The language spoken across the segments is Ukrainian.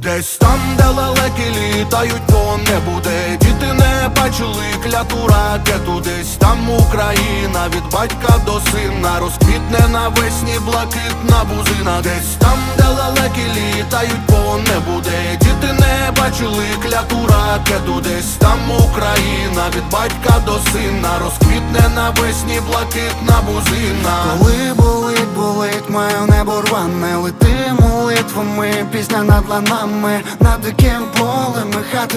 Десь там, де лелеки літають по небу, де діти не бачили кляту ракету. Десь там Україна від батька до сина розквітне навесні блакитна бузина. Десь там, де лелеки літають по небу, де діти не бачили кляту ракету. Десь там Україна від батька до сина розквітне навесні блакитна бузина. Коли болить моє небо рване, лети молитвами, пісня над ланами, над диким полем і хати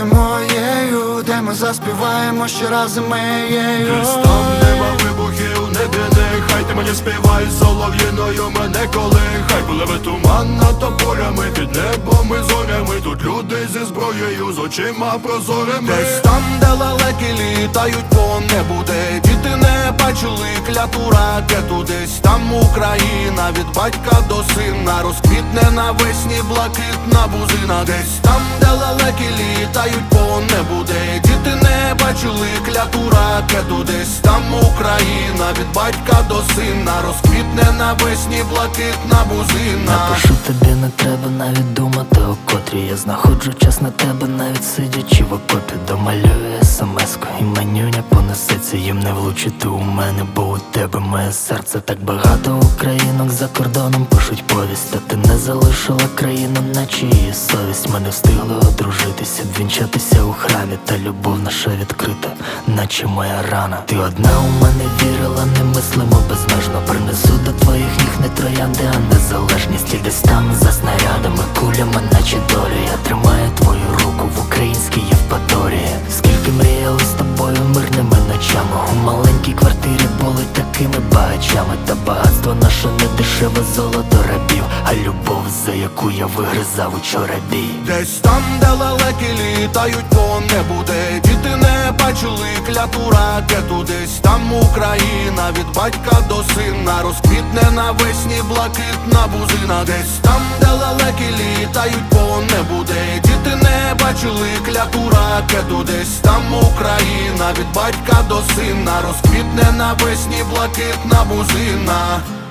моєю, де ми заспіваємо ще раз моєю. Десь там нема вибухів, не біди, хай ти мені співай солов'їною мене колихай. Пливе туман над тополями, під небом і зорями, тут люди зі зброєю, з очима прозорими. Десь там, де лелеки літають по небу, де діти не бачили кляту ракету. Десь там Україна від батька до сина розквітне навесні блакитна бузина. Десь там, де лелеки літають по небу, де діти не бачили кляту ракету. Десь там Україна від батька до сина розквітне навесні блакитна бузина. Напишу тобі, не треба навіть думати о котрі. Я знаходжу час на тебе, навіть сидячи в окопі. Домалюю смс-ку і манюня понесеться. Їм не влучити у мене, бо у тебе моє серце. Так багато українок за кордоном пишуть повість, та ти не залишила країну, наче її совість. Ми не встигли одружитися, вінчатися у храмі, та любов наша відкрита, наче моя рана. Ти одна у мене вірила, немислимо безмежно. Принесу до твоїх ніг не троянди, а незалежність. І десь там за снарядами, кулями, наче долю, я тримаю твою руку в українській Євпаторії. Скільки мріяли з тобою мирними ночами, у маленькій квартирі були такими багачами. Та багатство наше не дешеве золото рабів, а любов, за яку я вигризав учора бій. Десь там, де лелеки літають по небу, де діти не бачили кляту ракету. Десь там Україна від батька до сина розквітне навесні блакитна бузина. Десь там, де лелеки літають по небу, де діти не бачили кляту ракету. Десь там Україна від батька до сина розквітне навесні блакитна бузина.